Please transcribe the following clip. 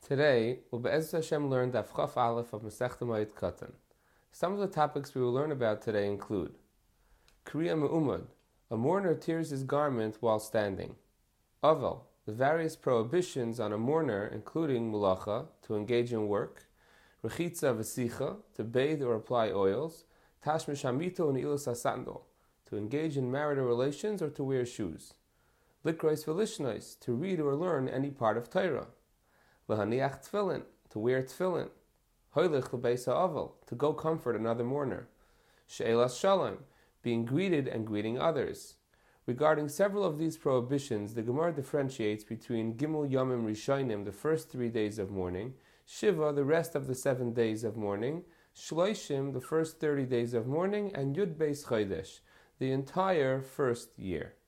Today, we'll Be'ez Hashem learn Daf Chaf Aleph of Masechta Moed Katan. Some of the topics we will learn about today include Kriya Me'umad, a mourner tears his garment while standing. Aval, the various prohibitions on a mourner including Mulacha, to engage in work, Rechitza V'sicha, to bathe or apply oils, Tashmish Hamito and Ilus HaSandal, to engage in marital relations or to wear shoes, Likrois V'lishnois, to read or learn any part of Torah, L'haniach tefillin, to wear tefillin. Hoilich l'beis ha'aval, to go comfort another mourner. She'elas shalom, being greeted and greeting others. Regarding several of these prohibitions, the Gemara differentiates between Gimel Yomim Rishonim, the first 3 days of mourning, Shiva, the rest of the 7 days of mourning, Shloishim, the first 30 days of mourning, and Yud Beis Chodesh, the entire first year.